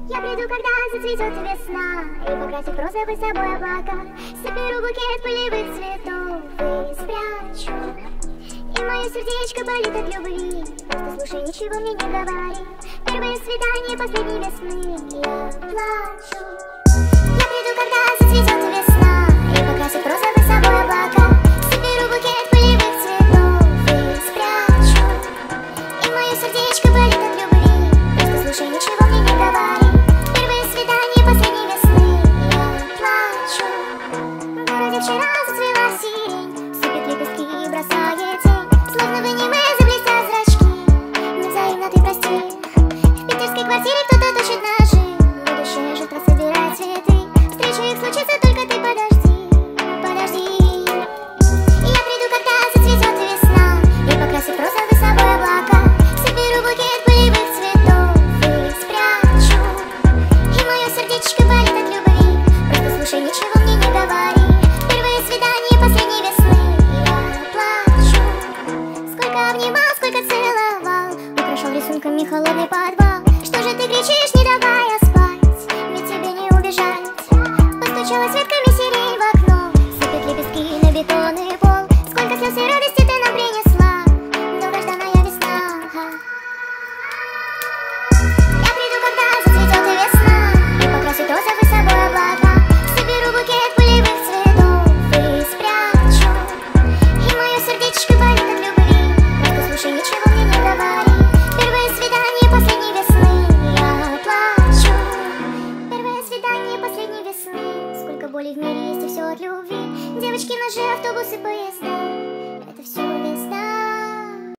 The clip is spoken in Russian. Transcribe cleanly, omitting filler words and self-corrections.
Я приду, когда зацветет весна, и покрасит розовый собой облака. Соберу букет полевых цветов и спрячу. И мое сердечко болит от любви. Просто слушай, ничего мне не говори. Первое свидание последней весны, я плачу. Я приду, когда зацветет весна, и покрасит розовый собой облака. Соберу букет полевых цветов и спрячу. И мое сердечко болит от любви. Просто слушай, ничего мне не говори. Вчера зацвела сирень, сыпет лепестки и бросает тень. Словно в аниме заблестят зрачки, невзаимно ты прости. В питерской квартире кто-то точит ножи, будущая жертва собирает цветы. Встреча их случится, только ты подожди, подожди. И я приду, когда зацветет весна, и покрасит розовый собой облака. Соберу букет полевых цветов и спрячу. И мое сердечко болит от любви. Просто слушай, ничего мне не говори. Последней весны я плачу. Сколько обнимал, сколько целовал, украшал рисунками холодный подвал. Что же ты кричишь, не давая спать? Ведь тебе не убежать. Постучалась ветками